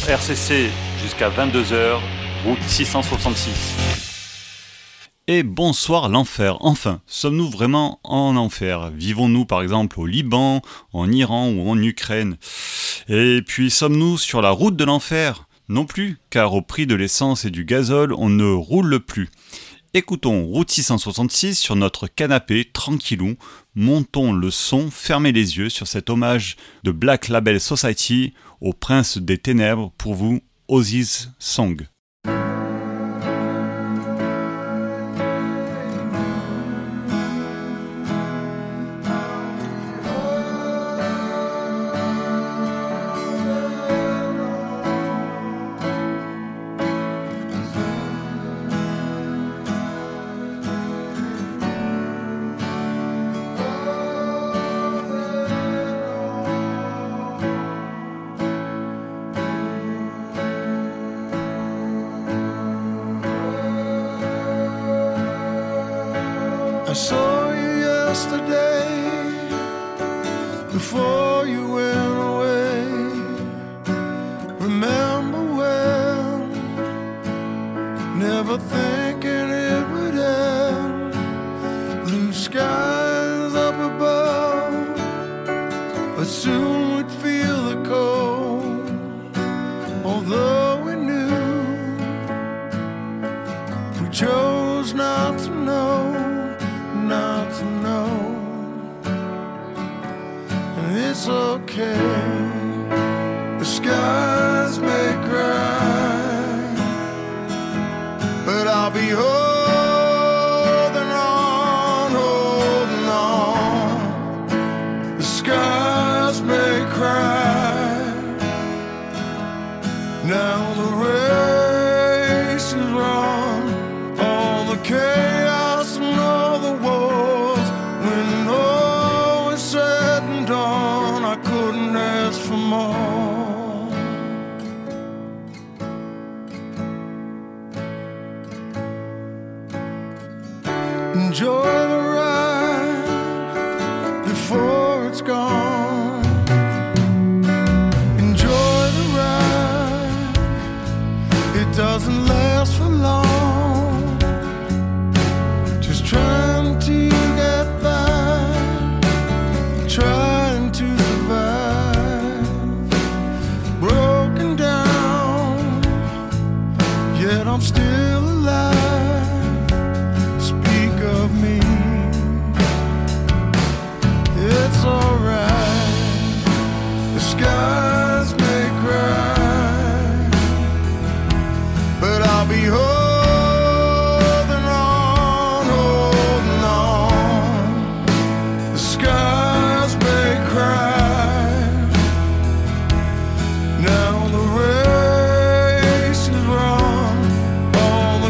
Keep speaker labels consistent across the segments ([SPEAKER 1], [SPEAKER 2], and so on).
[SPEAKER 1] RCC jusqu'à 22h, route 666. Et bonsoir l'enfer. Enfin, sommes-nous vraiment en enfer ? Vivons-nous par exemple au Liban, en Iran ou en Ukraine ? Et puis sommes-nous sur la route de l'enfer ? Non plus, car au prix de l'essence et du gazole, on ne roule plus. Écoutons Route 666 sur notre canapé, tranquillou, montons le son, fermez les yeux sur cet hommage de Black Label Society au prince des ténèbres, pour vous, Ozzy's Song.
[SPEAKER 2] I saw you yesterday, before you went away. Remember when, never thinking it would end. Blue skies up above, but soon we'd feel the cold. Although we knew, we chose not to know. Not to know, and it's okay. The skies may cry, but I'll be holding on, holding on. The skies may cry, now the race is run, all the chaos and all the wars. When all is said and done, I couldn't ask for more. Enjoy the ride before it's gone. Enjoy the ride, it doesn't last for long. Just trying to get by, trying to survive. Broken down, yet I'm still alive. Speak of me, it's alright. The skies may cry, but I'll be holding on, holding on. The skies may cry, now the race is run, all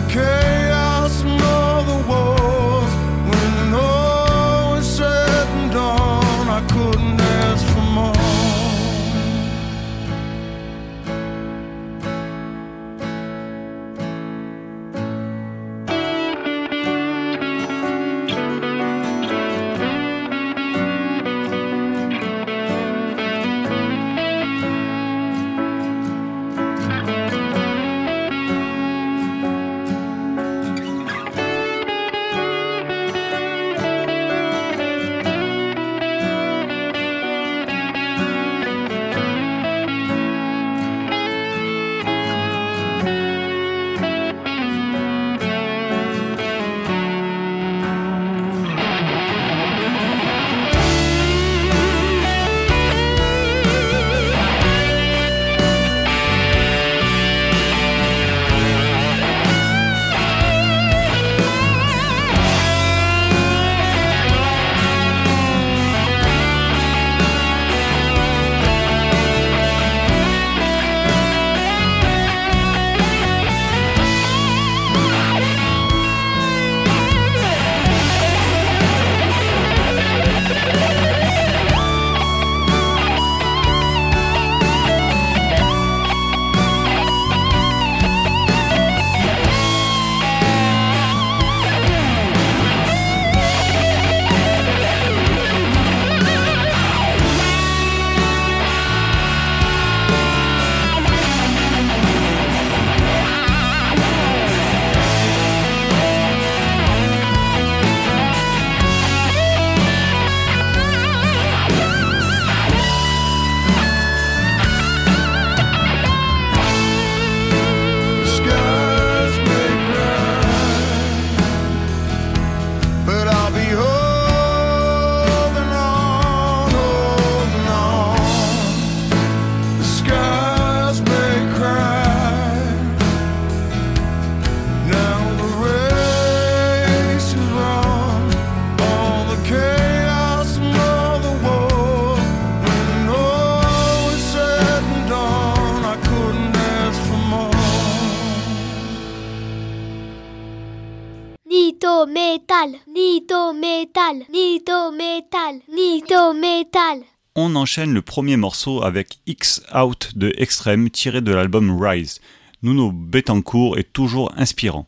[SPEAKER 3] Nido Metal, Nido Metal, Nido Metal, Nido Metal.
[SPEAKER 1] On enchaîne le premier morceau avec X Out de Extreme tiré de l'album Rise. Nuno Bettencourt est toujours inspirant.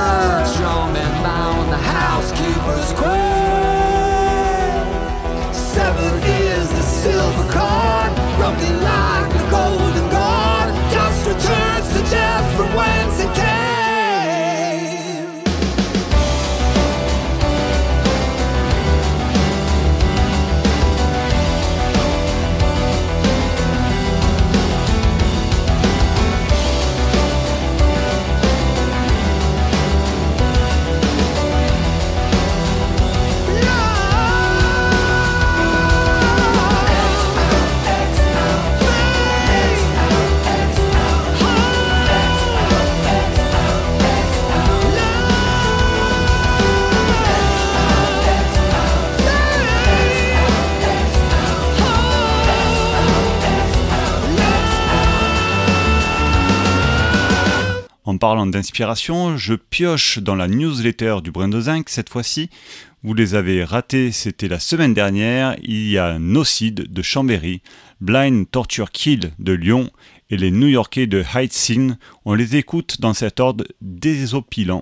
[SPEAKER 4] Strong man bound, the housekeeper's queen.
[SPEAKER 1] parlant d'inspiration, je pioche dans la newsletter du Brin de Zinc cette fois-ci. Vous les avez ratés, c'était la semaine dernière. Il y a Nocide de Chambéry, Blind Torture Kill de Lyon et les New-Yorkais de Hide Scene. On les écoute dans cet ordre désopilant.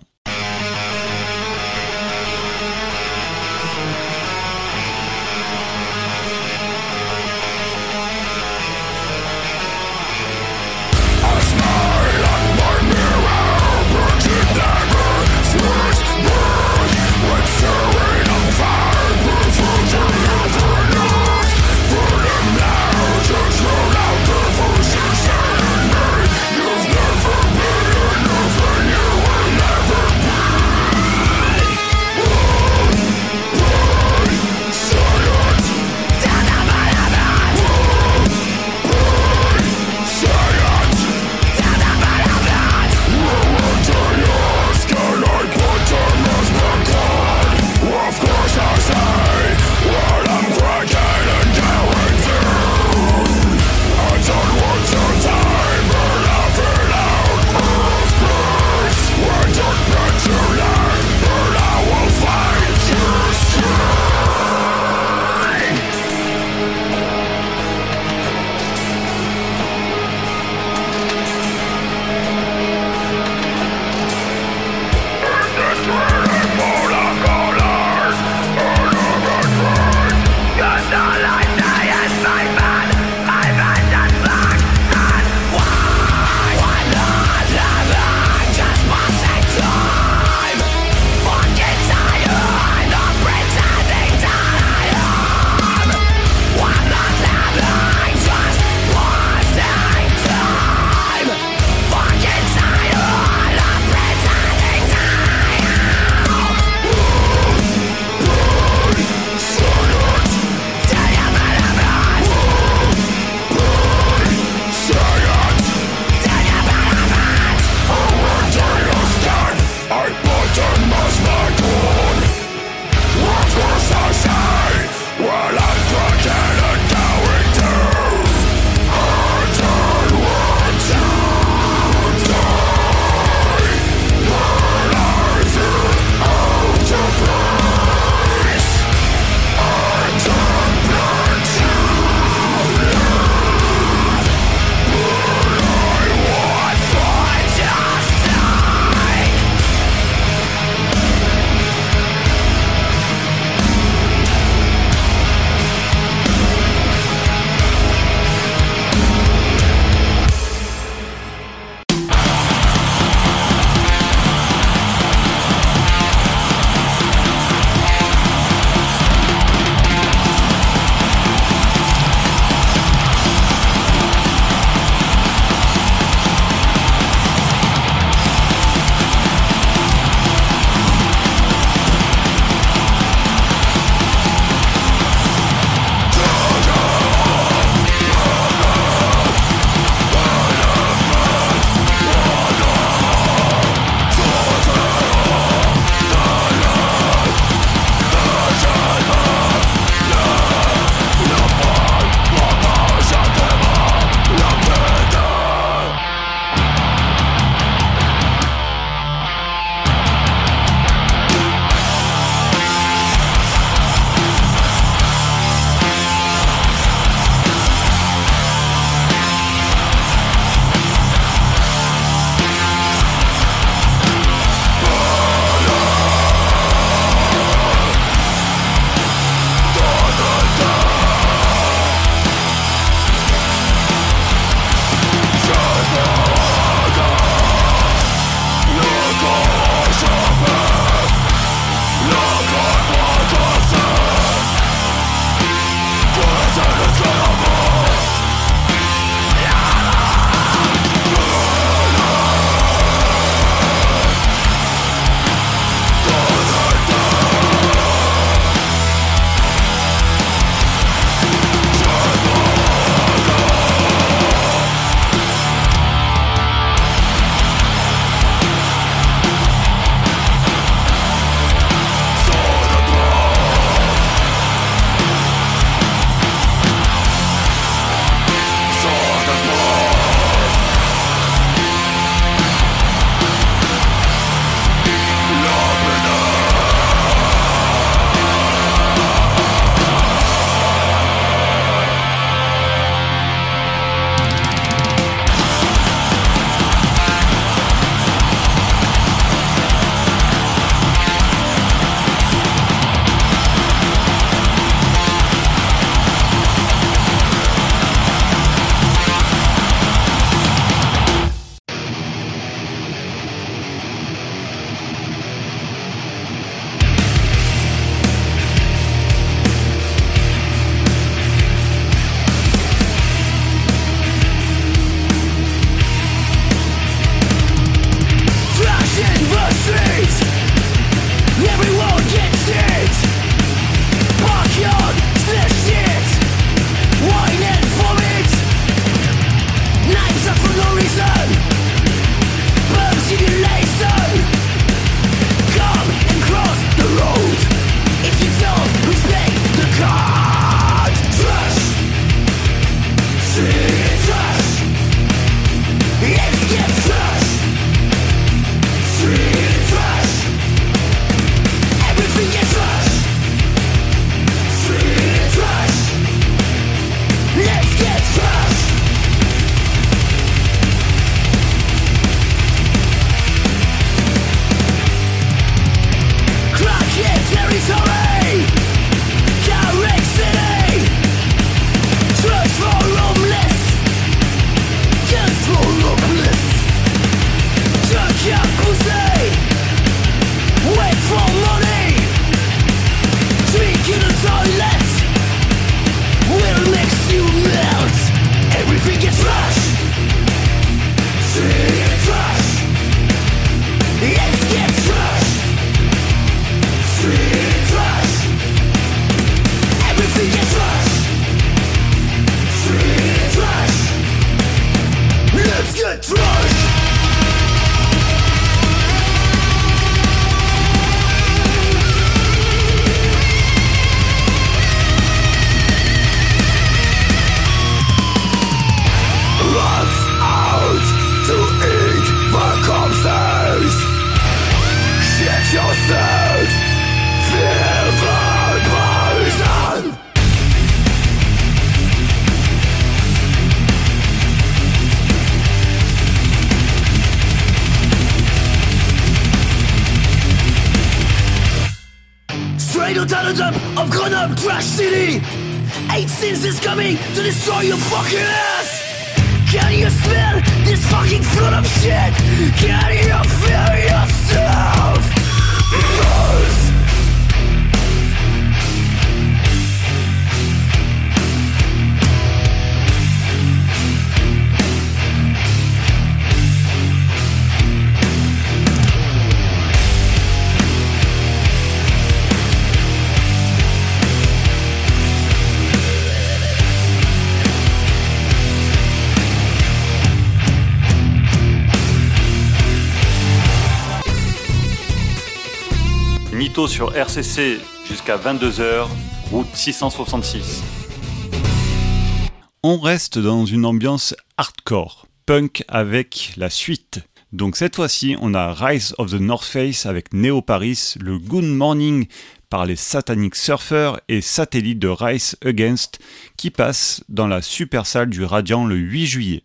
[SPEAKER 4] Fatal Talent of Grenoble Trash City. 8 sins is coming to destroy your fucking ass. Can you smell this fucking flood of shit? Can you feel yourself? Buzz.
[SPEAKER 1] Nito sur RCC jusqu'à 22h, route 666. On reste dans une ambiance hardcore, punk avec la suite. Donc cette fois-ci, on a Rise of the North Face avec Neo Paris, le Good Morning par les Satanic Surfers et Satellite de Rise Against qui passe dans la super salle du Radiant le 8 juillet.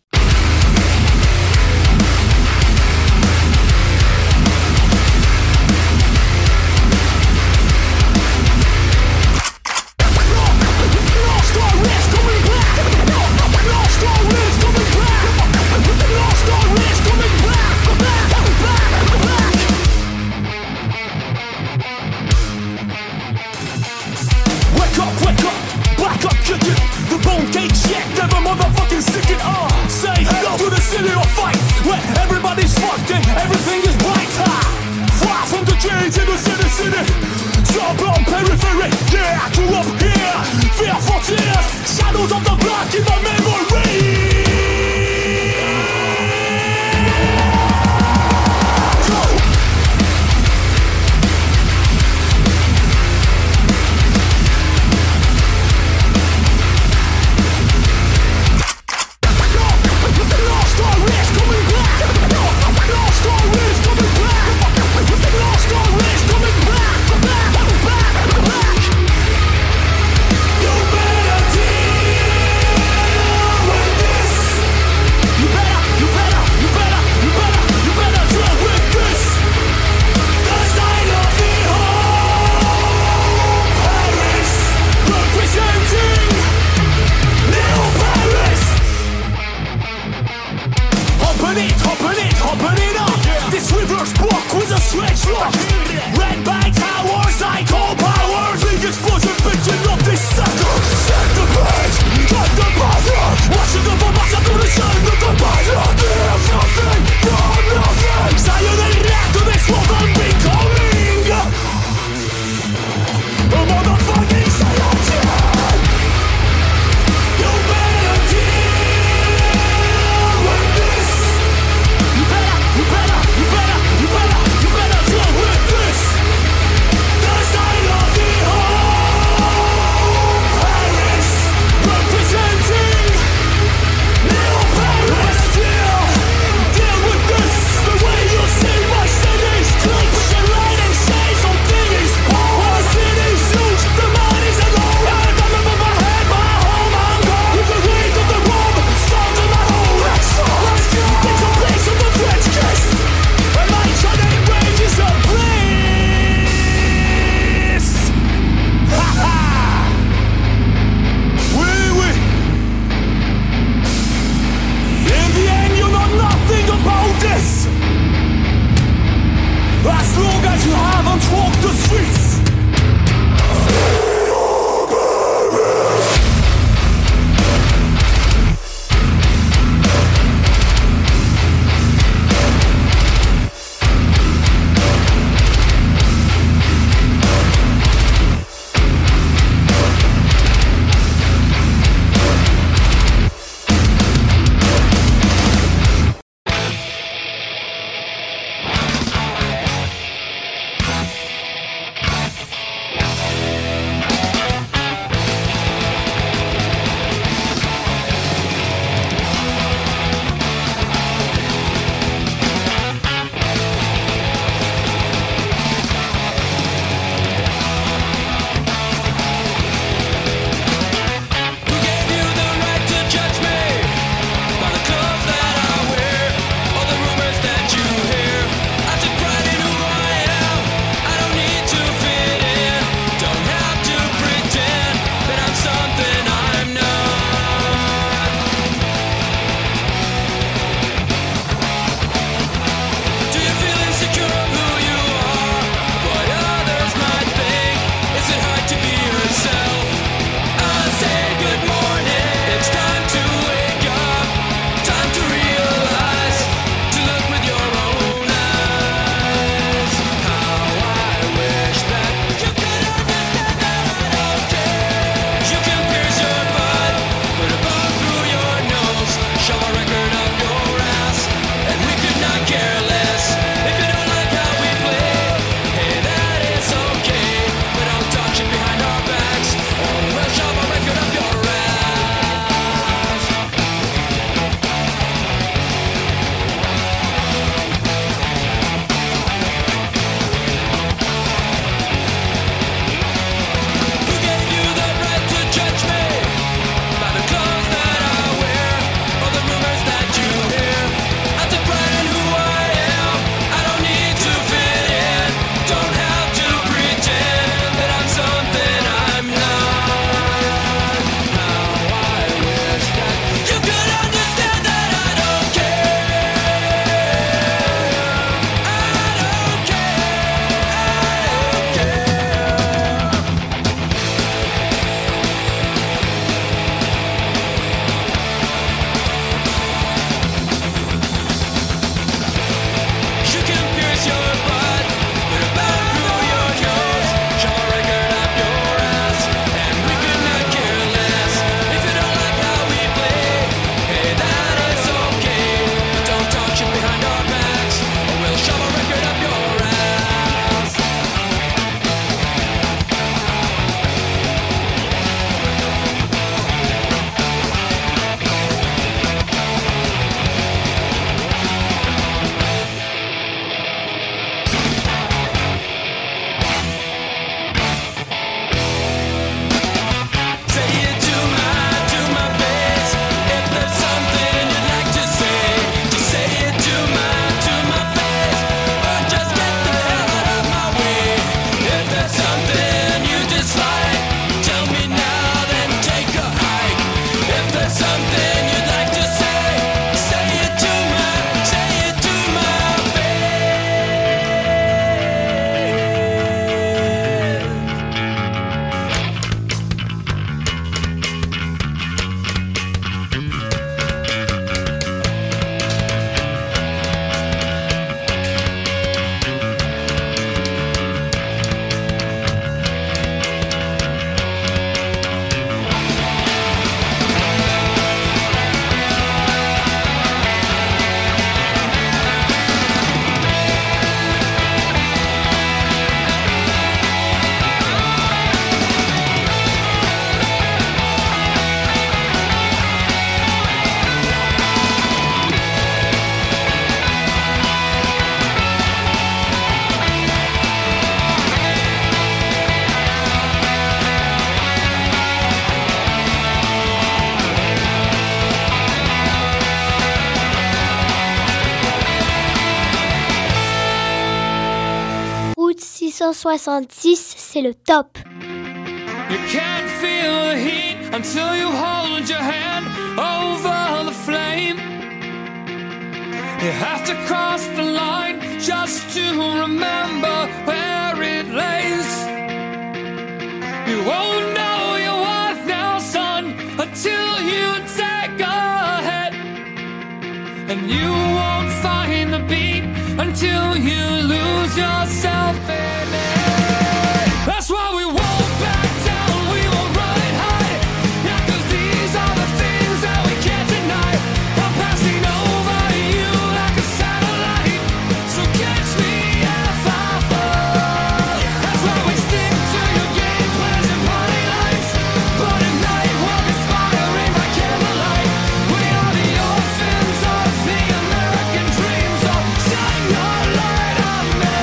[SPEAKER 3] 666, c'est le top.
[SPEAKER 5] You can't feel the heat until you hold your hand over the flame. You have to cross the line just to remember where it lays. You won't know your worth now, son, until you take a hit. And you won't find the beat until you lose yourself in it. That's why we won't back down, we won't run and hide. Yeah, 'cause these are the things that we can't deny. I'm passing over you like a satellite, so catch me if I fall. That's why we stick to your game plans and party lights. But at night we're inspiring by candlelight. We are the orphans of the American dream, so shine your light on me.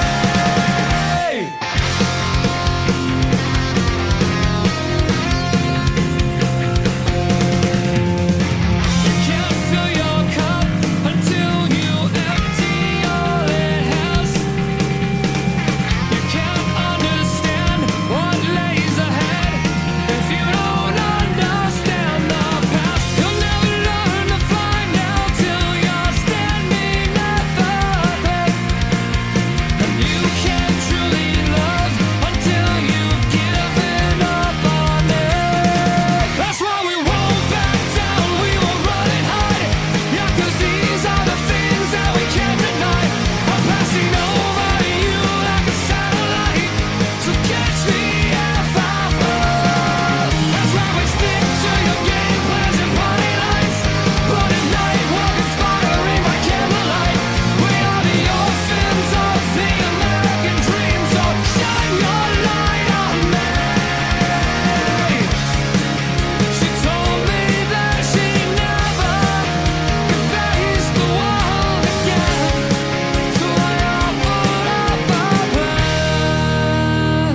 [SPEAKER 5] You can't fill your cup until you empty all it has. You can't understand what lays ahead if you don't understand the past. You'll never learn to fly now till you're standing at the bed. And you can't truly love until you've given up on it. That's why we won't back down, we won't run and hide. Yeah, 'cause these are the things that we can't deny. I'm passing over you like a satellite, so catch me if I fall. That's why we stick to your game plans and party lights. But at night we're inspiring by candlelight. We are the orphans of the American dream, so shine your light on me. She told me that she never could face the world again, so I offered up a plan.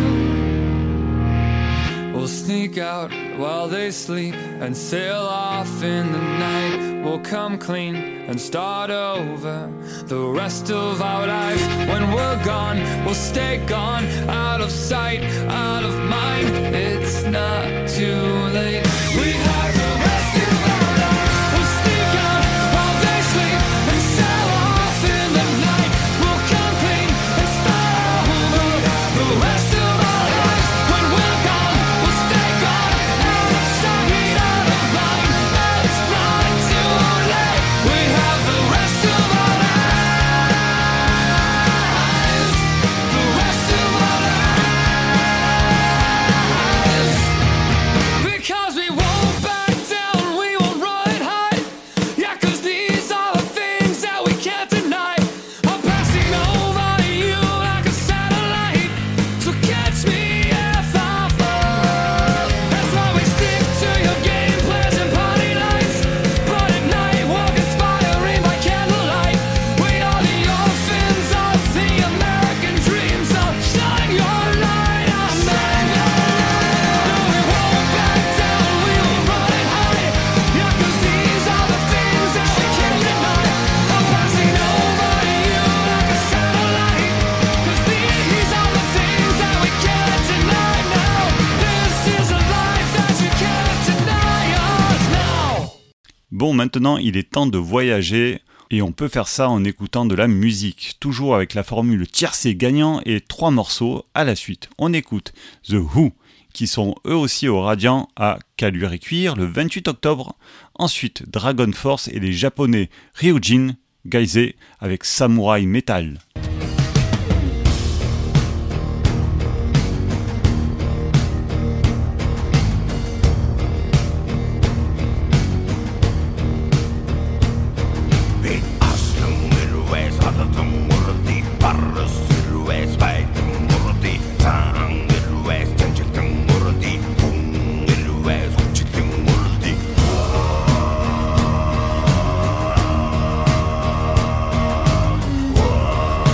[SPEAKER 5] We'll sneak out while they sleep and sail off in the night. We'll come clean and start over the rest of our life. When we're gone, we'll stay gone, out of sight, out of mind. It's not too late. We have the rest of our life. We'll sneak out while they sleep and sail off in the night. We'll come clean and start over the rest of our lives. When we're gone, we'll stay gone, out of sight, out of mind. It's not too late. We have the rest of our lives. The rest of our lives. Because we won't back down, we won't run and hide. Yeah, 'cause these are the things that we can't deny. I'm passing over you like a satellite, so catch me if I fall. That's why we stick to your game plans and party lights. But at night we're inspiring by candlelight. We are the orphans of the American dream, so shine your light on me. No, we won't back down, we won't run and hide. Yeah, 'cause these are the things that we can't deny. I'm passing over you like a satellite, 'cause these are the things that we can't deny now. This is a life that you can't deny us now.
[SPEAKER 1] Bon, maintenant il est temps de voyager et on peut faire ça en écoutant de la musique, toujours avec la formule tiercé gagnant et 3 morceaux à la suite. On écoute The Who, qui sont eux aussi au Radiant à Caluire et Cuire le 28 octobre. Ensuite Dragon Force et les japonais Ryujin Gaizé avec Samurai Metal.
[SPEAKER 2] Whoa.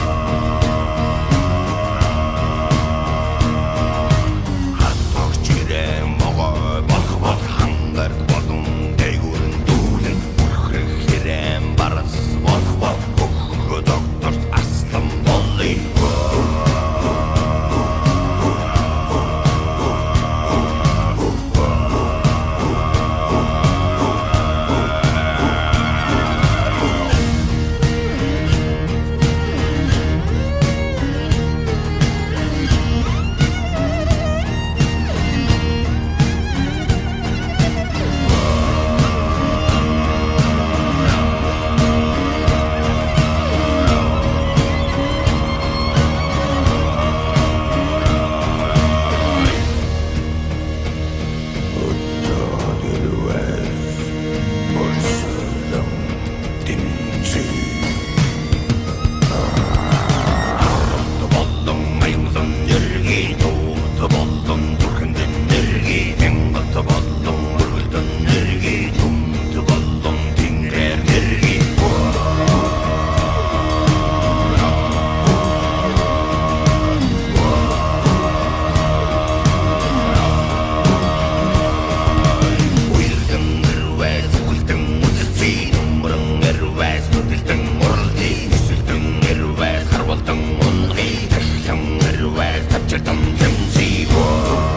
[SPEAKER 4] 어쨌든 김지원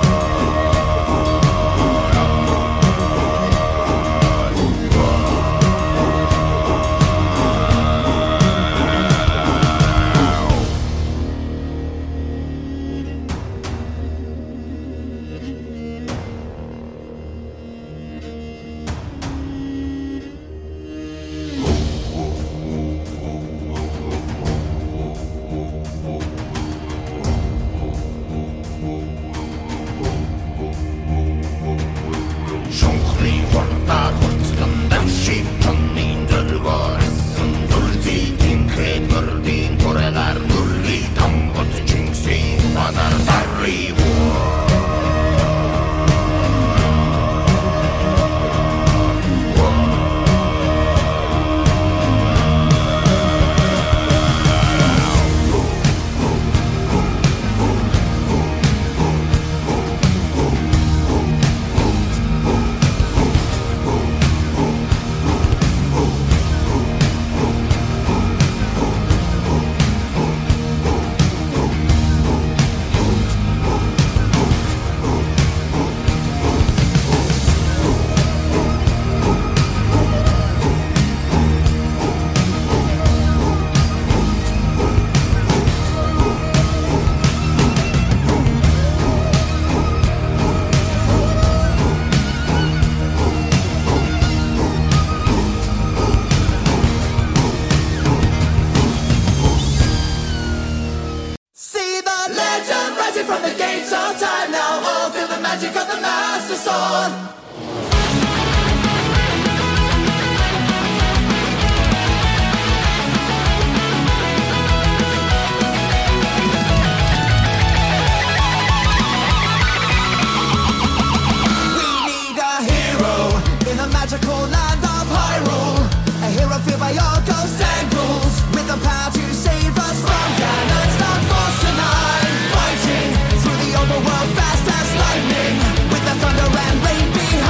[SPEAKER 4] Fighting through the overworld fast as lightning, with the thunder and rain behind.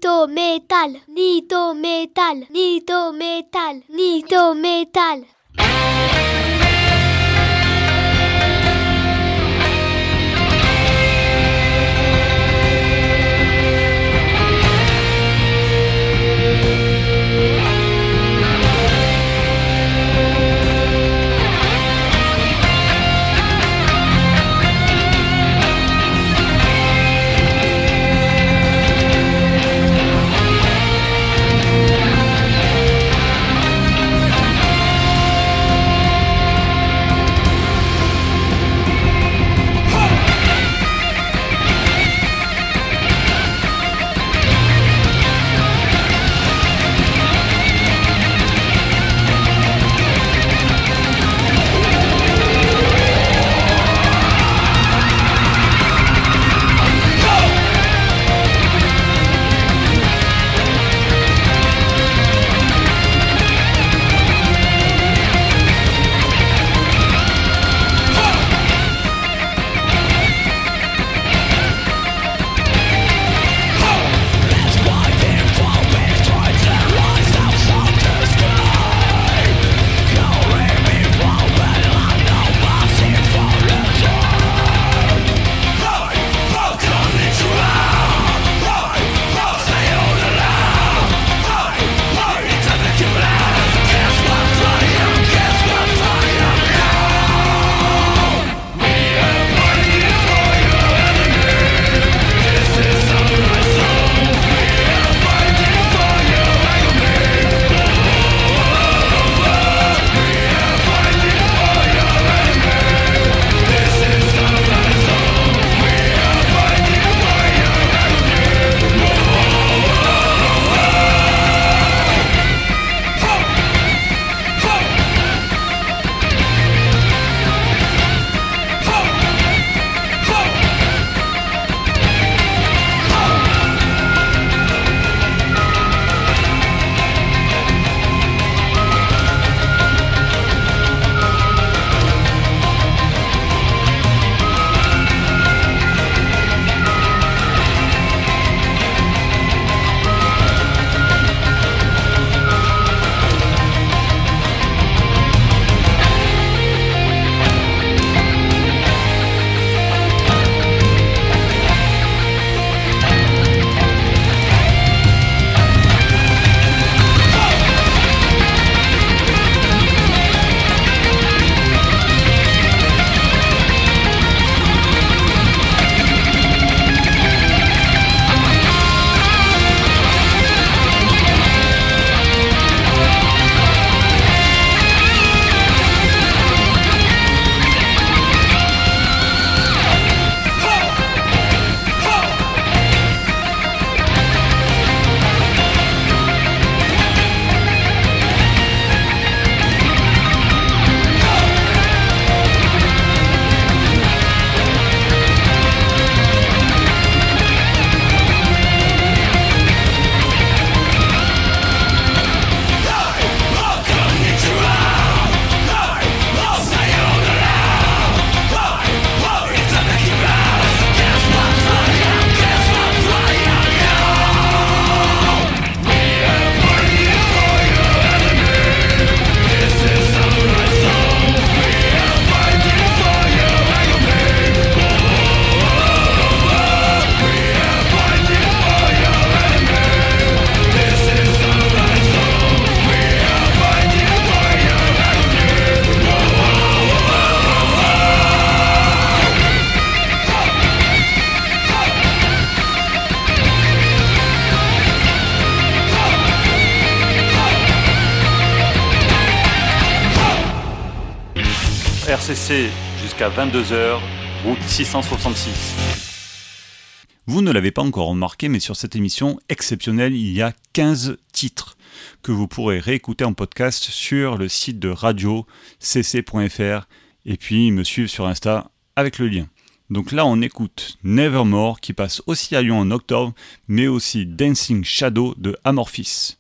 [SPEAKER 3] Nito Metal, Nito Metal, Nito Metal, Nito Metal.
[SPEAKER 1] RCC jusqu'à 22h, route 666. Vous ne l'avez pas encore remarqué, mais sur cette émission exceptionnelle, il y a 15 titres que vous pourrez réécouter en podcast sur le site de radio cc.fr et puis me suivre sur Insta avec le lien. Donc là, on écoute Nevermore qui passe aussi à Lyon en octobre, mais aussi Dancing Shadow de Amorphis.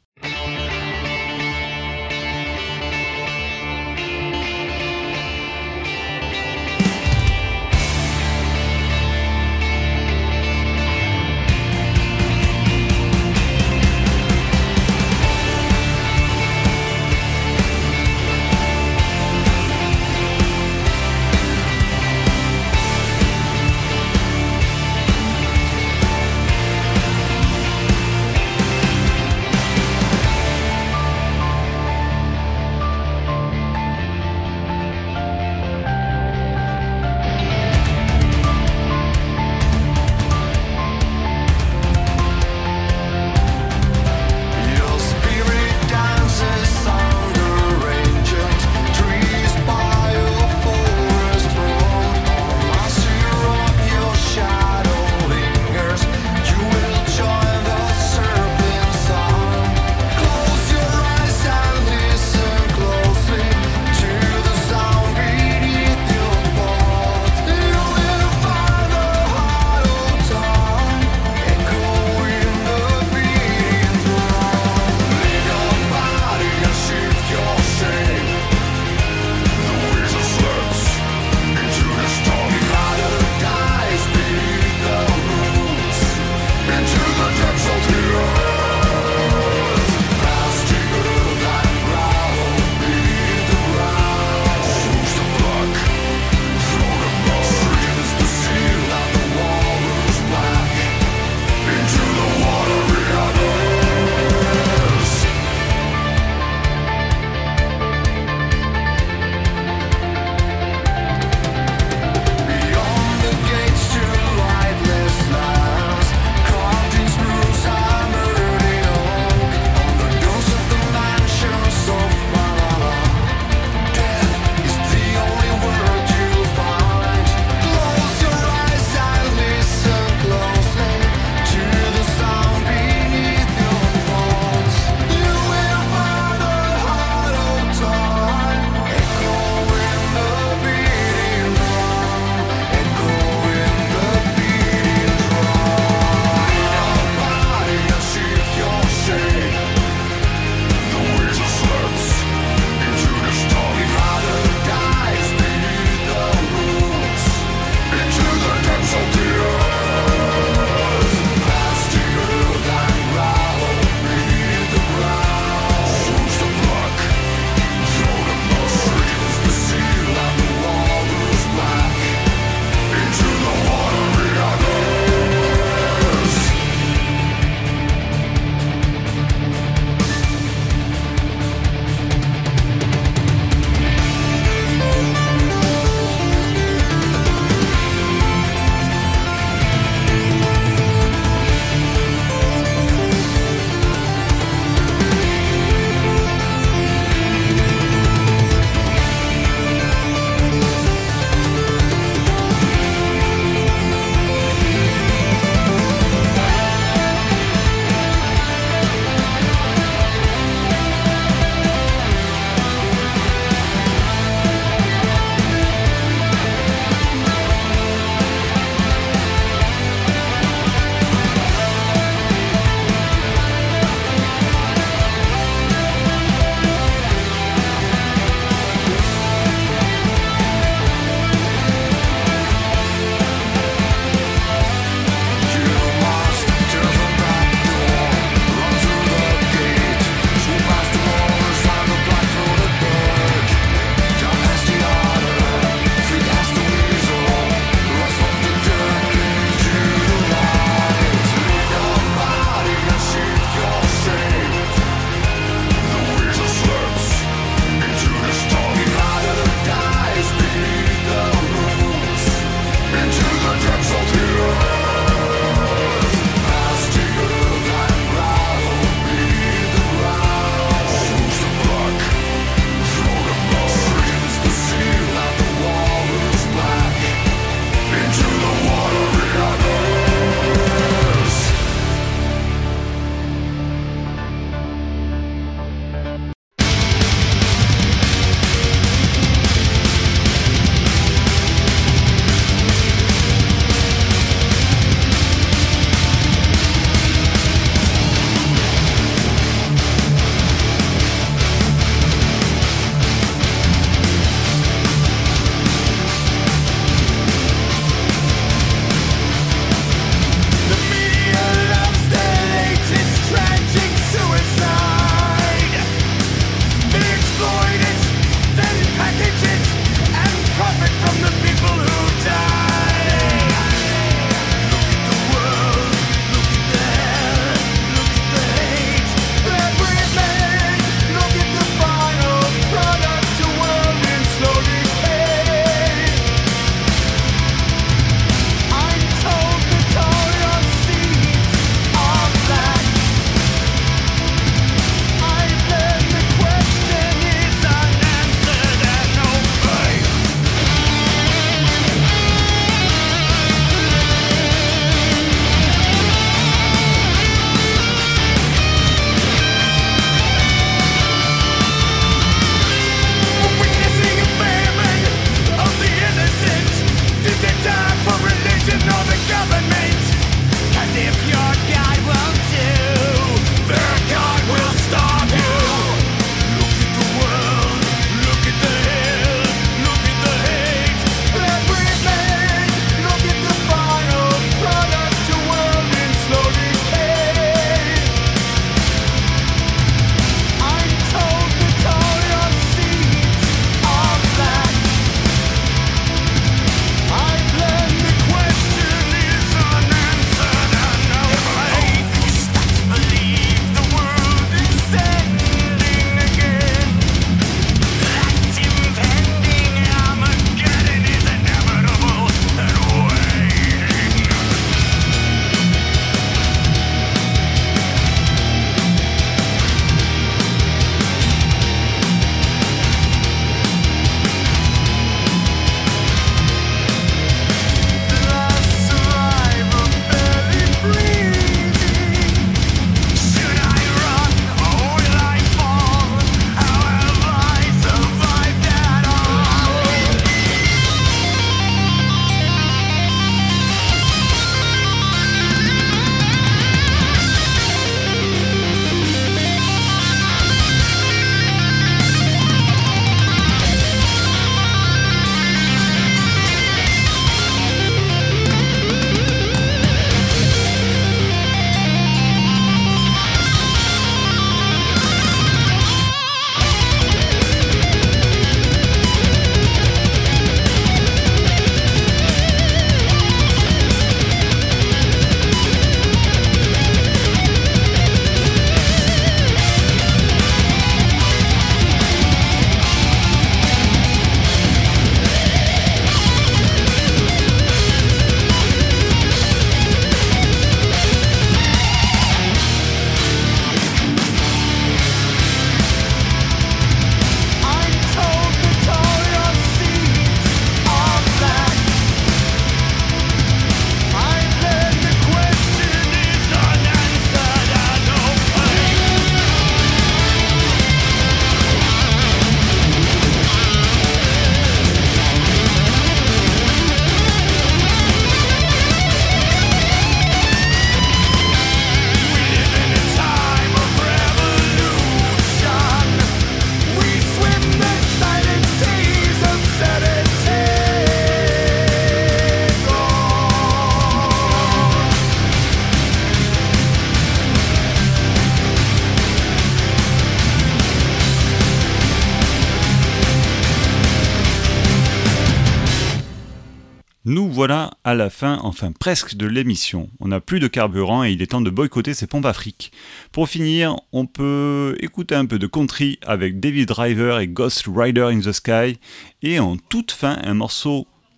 [SPEAKER 1] Nous voilà à la fin, enfin presque, de l'émission. On n'a plus de carburant et il est temps de boycotter ces pompes à fric. Pour finir, on peut écouter un peu de country avec David Driver et Ghost Rider in the Sky, et en toute fin, un morceau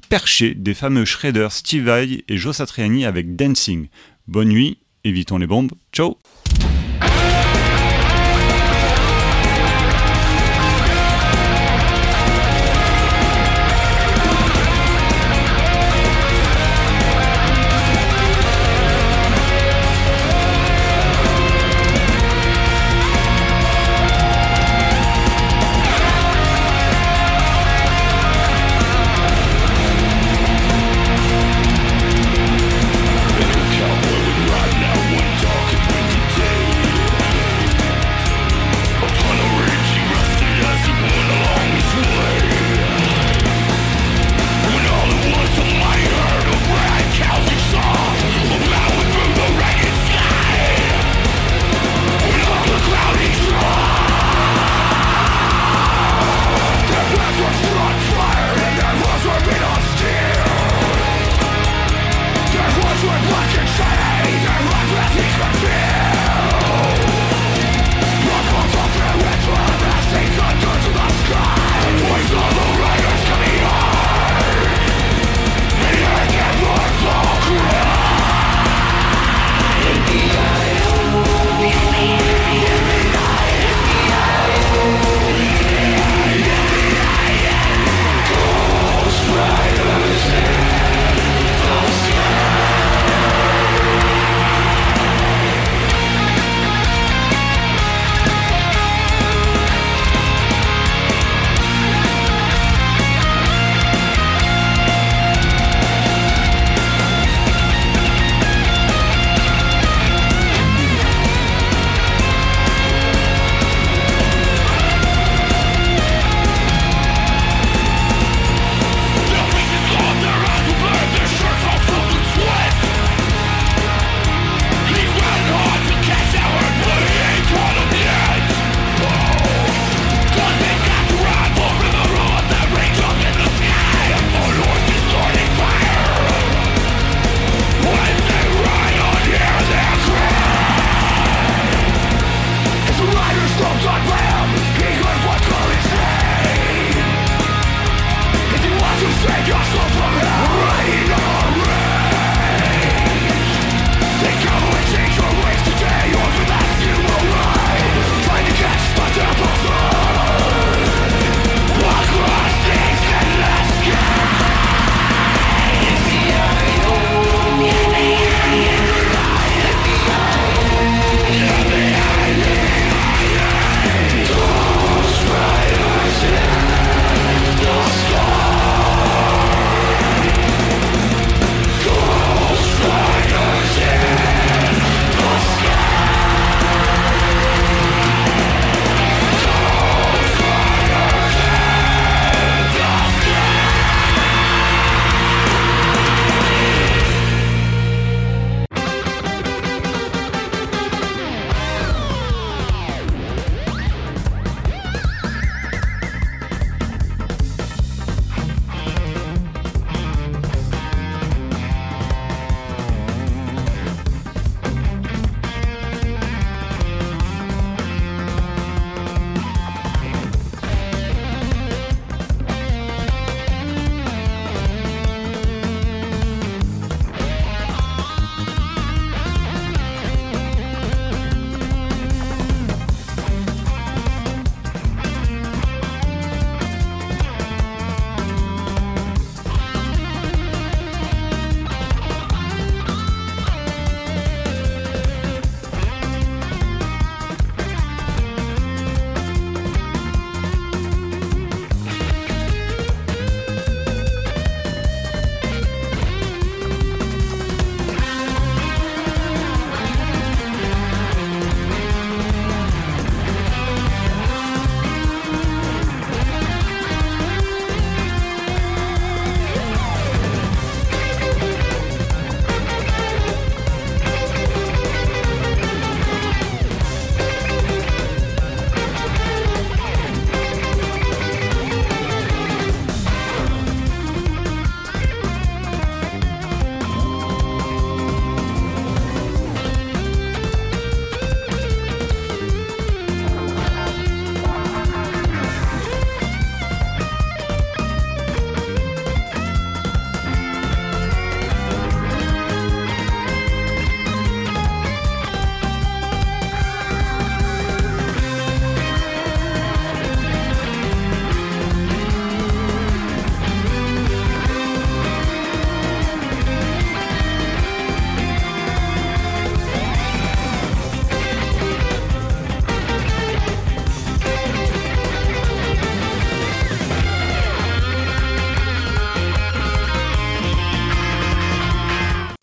[SPEAKER 1] perché des fameux shredders Steve Vai et Joe Satriani avec Dancing. Bonne nuit, évitons les bombes, ciao.